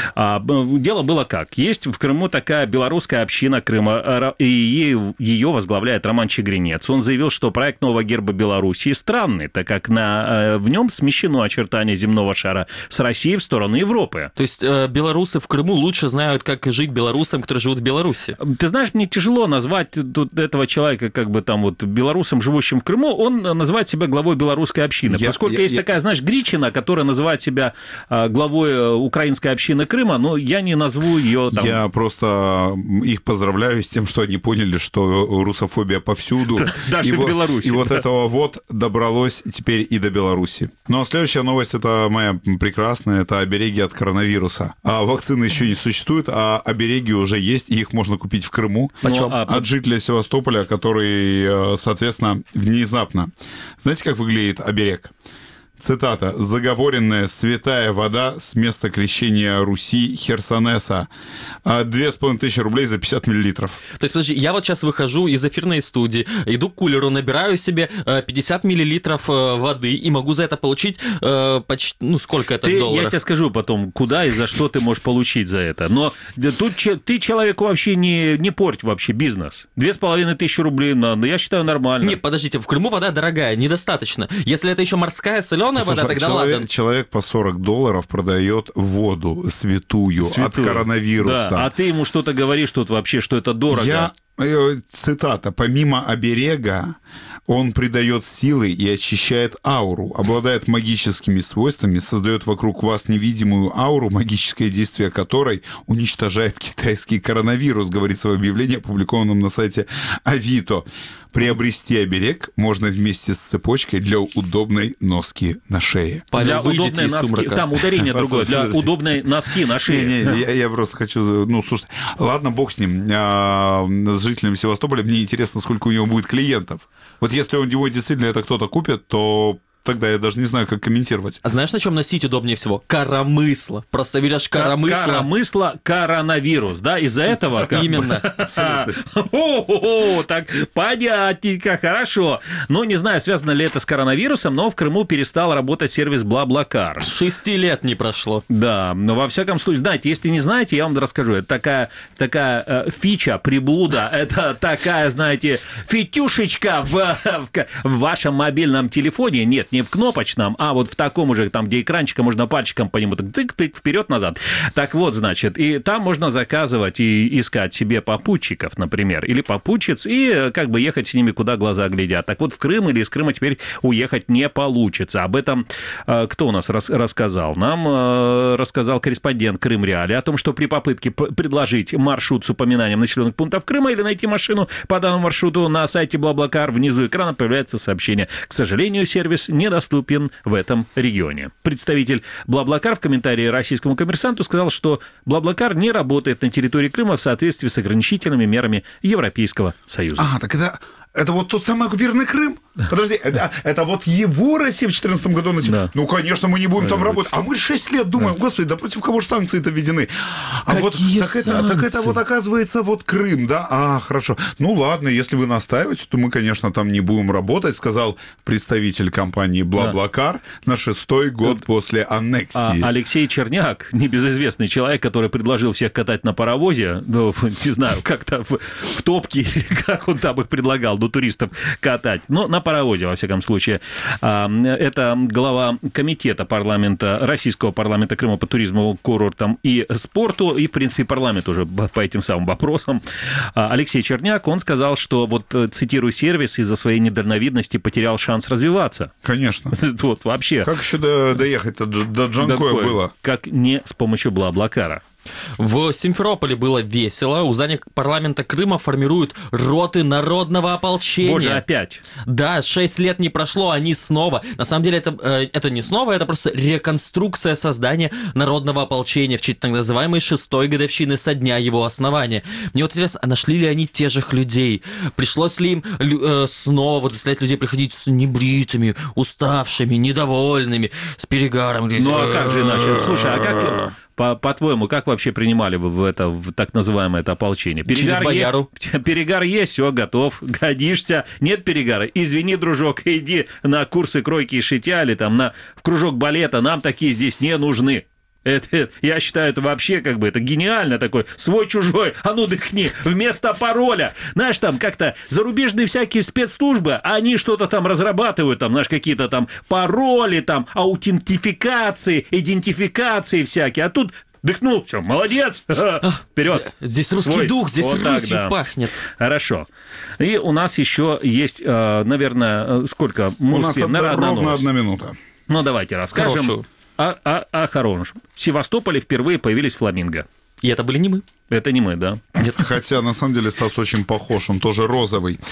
Дело было как. Есть в Крыму такая белорусская община Крыма, и ее возглавляет Роман Чигринец. Он заявил, что проект нового герба Беларуси странный, так как в нем смещено очертание земного шара с России в сторону Европы. То есть белорусы в Крыму лучше знают, как жить белорусам, которые живут в Беларуси. Ты знаешь, мне тяжело назвать этого человека как бы там вот белорусом, живущим в Крыму. Он называет себя главой белорусской общины. Поскольку есть такая, знаешь, Гричина, которая называет себя главой украинской общины Крыма, но я не назову ее там... Я просто их поздравляю с тем, что они поняли, что русофобия повсюду. Даже в Беларуси. И вот этого вот добралось теперь и до Беларуси. Ну а следующая новость, это моя прекрасная, это обереги от коронавируса. Вакцины еще не существует, а обереги уже есть, и их можно купить в Крыму. Почем? От жителя Севастополя, который, соответственно, внезапно... Знаете, как выглядит оберег? Цитата. «Заговоренная святая вода с места крещения Руси Херсонеса. 2500 рублей за 50 миллилитров». То есть, подожди, я вот сейчас выхожу из эфирной студии, иду к кулеру, набираю себе 50 миллилитров воды и могу за это получить почти, сколько это в долларах? Я тебе скажу потом, куда и за что ты можешь получить за это. Но тут ты человеку вообще не порть вообще бизнес. 2500 рублей, я считаю, нормально. Не, подождите, в Крыму вода дорогая, недостаточно. Если это еще морская соленая вода, тогда ладно. Человек по $40 продает воду святую от коронавируса. Да, а ты ему что-то говоришь тут вообще, что это дорого. Цитата. «Помимо оберега, он придает силы и очищает ауру, обладает магическими свойствами, создает вокруг вас невидимую ауру, магическое действие которой уничтожает китайский коронавирус», говорится в объявлении, опубликованном на сайте Авито. Приобрести оберег можно вместе с цепочкой для удобной носки на шее. Для удобной носки. Там ударение другое. Для удобной носки на шее. Я просто хочу... слушай, ладно, бог с ним. С жителями Севастополя мне интересно, сколько у него будет клиентов. Вот если у него действительно это кто-то купит, то тогда я даже не знаю, как комментировать. А знаешь, на чем носить удобнее всего? Коромысло. Просто берешь коромысло. Коромысло, коронавирус, да? Из-за этого... Именно. О, так понятненько, хорошо. Ну, не знаю, связано ли это с коронавирусом, но в Крыму перестал работать сервис BlaBlaCar. 6 лет не прошло. Да, но во всяком случае, знаете, если не знаете, я вам расскажу. Это такая фича, приблуда, это такая, знаете, фитюшечка в вашем мобильном телефоне. Нет, не в кнопочном, а вот в таком уже, там, где экранчиком можно пальчиком по нему так тык-тык, вперед-назад. Так вот, значит, и там можно заказывать и искать себе попутчиков, например, или попутчиц, и как бы ехать с ними, куда глаза глядят. Так вот, в Крым или из Крыма теперь уехать не получится. Об этом кто у нас рассказал? Нам рассказал корреспондент Крым Реали о том, что при попытке предложить маршрут с упоминанием населенных пунктов Крыма или найти машину по данному маршруту на сайте BlaBlaCar внизу экрана появляется сообщение. К сожалению, сервис недоступен в этом регионе. Представитель BlaBlaCar в комментарии российскому «Коммерсанту» сказал, что BlaBlaCar не работает на территории Крыма в соответствии с ограничительными мерами Европейского Союза. Так это вот тот самый оккупированный Крым? Подожди, это вот его Россия в 2014 году... Да. Ну, конечно, мы не будем там работать. А мы 6 лет думаем, господи, да против кого же санкции-то введены? Так это вот оказывается вот Крым, да? Хорошо. Ну, ладно, если вы настаиваете, то мы, конечно, там не будем работать, сказал представитель компании BlaBlaCar на 6-й год после аннексии. Алексей Черняк, небезызвестный человек, который предложил всех катать на паровозе, ну, не знаю, как-то в топке, как он там их предлагал, до туристов катать. Но на паровозе, во всяком случае. Это глава комитета Российского парламента Крыма по туризму, курортам и спорту, и, в принципе, парламент уже по этим самым вопросам. Алексей Черняк, он сказал, что, вот, цитирую, сервис из-за своей недальновидности потерял шанс развиваться. Конечно. Вот, вообще. Как еще доехать-то до Джанкоя было? Как не с помощью BlaBlaCar. В Симферополе было весело. У здания парламента Крыма формируют роты народного ополчения. Боже, опять. Да, 6 лет не прошло, они снова. На самом деле это не снова, это просто реконструкция создания народного ополчения в честь так называемой 6-й годовщины со дня его основания. Мне вот интересно, а нашли ли они тех же людей? Пришлось ли им снова заставлять людей приходить с небритыми, уставшими, недовольными, с перегаром? Ну а как же иначе? Слушай, а как... По-твоему, как вообще принимали вы в так называемое это ополчение? Перегар есть, все, готов, годишься. Нет перегара? Извини, дружок, иди на курсы кройки и шитья или там в кружок балета, нам такие здесь не нужны. Я считаю, это вообще как бы это гениально такой, свой-чужой, а ну дыхни, вместо пароля. Знаешь, там как-то зарубежные всякие спецслужбы, они что-то там разрабатывают, там, знаешь, какие-то там пароли, там, аутентификации, идентификации всякие, а тут дыхнул, все, молодец, вперед. Здесь русский дух, здесь вот Русью так, да. Пахнет. Хорошо. И у нас еще есть, наверное, сколько? У нас ровно 1 минута. Ну, давайте расскажем. О хорошем. В Севастополе впервые появились фламинго. И это были не мы. Это не мы, да. Нет. Хотя, на самом деле, Стас очень похож, он тоже розовый.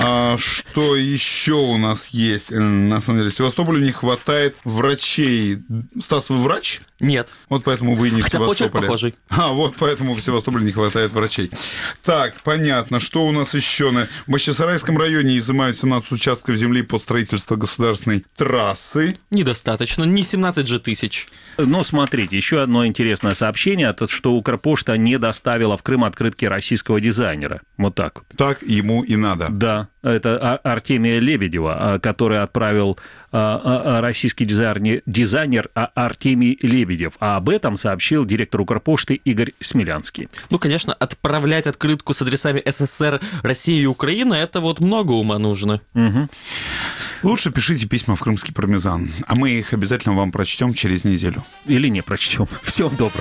Что еще у нас есть? На самом деле, в Севастополе не хватает врачей. Стас, вы врач? Нет. Вот поэтому вы не в Севастополе. Хотя похожий. Вот поэтому в Севастополе не хватает врачей. Так, понятно. Что у нас еще? В Бахчисарайском районе изымают 17 участков земли под строительство государственной трассы. Недостаточно, не 17 же тысяч. Но смотрите, еще одно интересное сообщение, что Укрпошта не доставила в Крым открытки российского дизайнера. Вот так вот. Так ему и надо. Да, это Артемия Лебедева, который отправил российский дизайнер Артемий Лебедев. А об этом сообщил директор Укрпошты Игорь Смелянский. Ну, конечно, отправлять открытку с адресами СССР, России и Украины, это вот много ума нужно. Угу. Лучше пишите письма в крымский пармезан, а мы их обязательно вам прочтем через неделю. Или не прочтем. Всего доброго.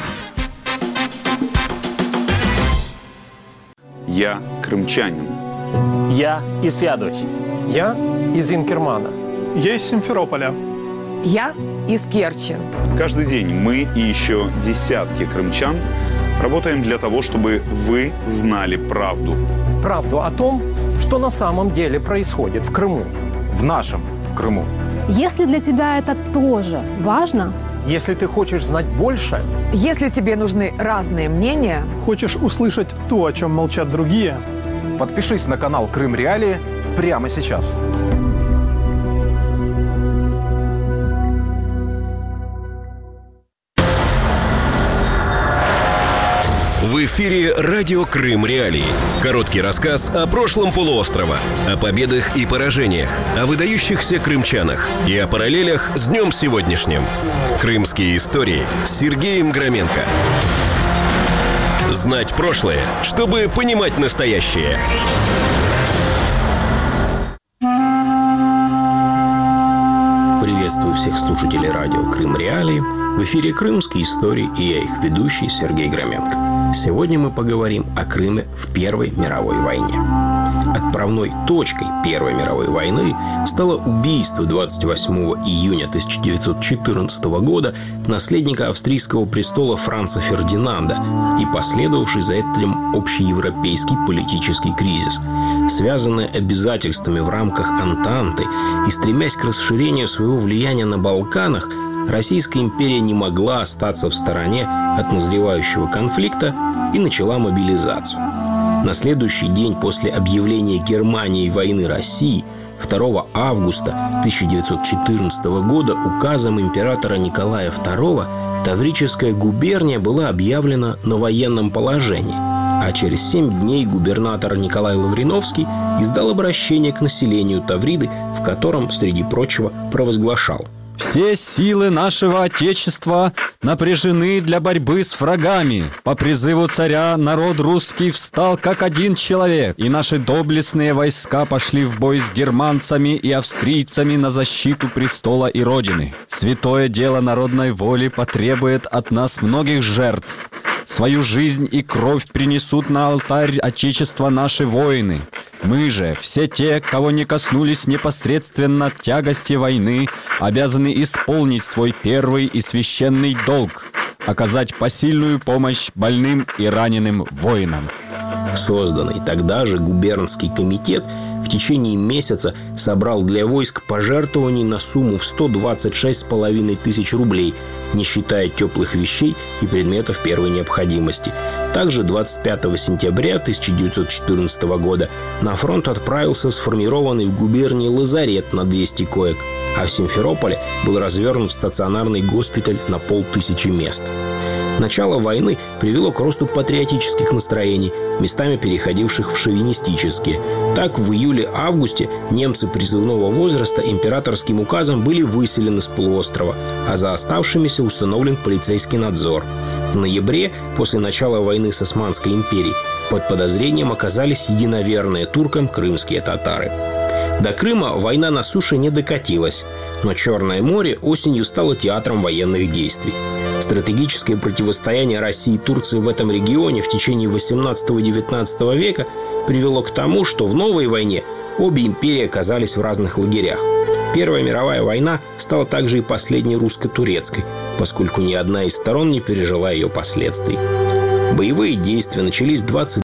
Я крымчанин. Я из Феодосии. Я из Инкермана. Я из Симферополя. Я из Керчи. Каждый день мы и еще десятки крымчан работаем для того, чтобы вы знали правду. Правду о том, что на самом деле происходит в Крыму. В нашем Крыму. Если для тебя это тоже важно, если ты хочешь знать больше, если тебе нужны разные мнения, хочешь услышать то, о чем молчат другие, подпишись на канал Крым Реалии прямо сейчас. В эфире «Радио Крым Реалии». Короткий рассказ о прошлом полуострова, о победах и поражениях, о выдающихся крымчанах и о параллелях с днем сегодняшним. Крымские истории с Сергеем Громенко. Знать прошлое, чтобы понимать настоящее. Приветствую всех слушателей радио «Крым Реалии». В эфире «Крымские истории» и я их ведущий Сергей Громенко. Сегодня мы поговорим о Крыме в Первой мировой войне. Отправной точкой Первой мировой войны стало убийство 28 июня 1914 года наследника австрийского престола Франца Фердинанда и последовавший за этим общеевропейский политический кризис. Связанный обязательствами в рамках Антанты и стремясь к расширению своего влияния на Балканах, Российская империя не могла остаться в стороне от назревающего конфликта и начала мобилизацию. На следующий день после объявления Германией войны России, 2 августа 1914 года, указом императора Николая II Таврическая губерния была объявлена на военном положении, а через 7 дней губернатор Николай Лавриновский издал обращение к населению Тавриды, в котором, среди прочего, провозглашал: «Все силы нашего Отечества напряжены для борьбы с врагами. По призыву царя народ русский встал как один человек, и наши доблестные войска пошли в бой с германцами и австрийцами на защиту престола и Родины. Святое дело народной воли потребует от нас многих жертв. Свою жизнь и кровь принесут на алтарь Отечества наши воины. Мы же, все те, кого не коснулись непосредственно тягости войны, обязаны исполнить свой первый и священный долг – оказать посильную помощь больным и раненым воинам». Созданный тогда же губернский комитет в течение месяца собрал для войск пожертвований на сумму в 126,5 тысяч рублей, не считая теплых вещей и предметов первой необходимости. Также 25 сентября 1914 года на фронт отправился сформированный в губернии лазарет на 200 коек, а в Симферополе был развернут стационарный госпиталь на 500 мест. Начало войны привело к росту патриотических настроений, местами переходивших в шовинистические. Так, в июле-августе немцы призывного возраста императорским указом были выселены с полуострова, а за оставшимися установлен полицейский надзор. В ноябре, после начала войны с Османской империей, под подозрением оказались единоверные туркам крымские татары. До Крыма война на суше не докатилась, но Черное море осенью стало театром военных действий. Стратегическое противостояние России и Турции в этом регионе в течение 18-19 века привело к тому, что в новой войне обе империи оказались в разных лагерях. Первая мировая война стала также и последней русско-турецкой, поскольку ни одна из сторон не пережила ее последствий. Боевые действия начались 20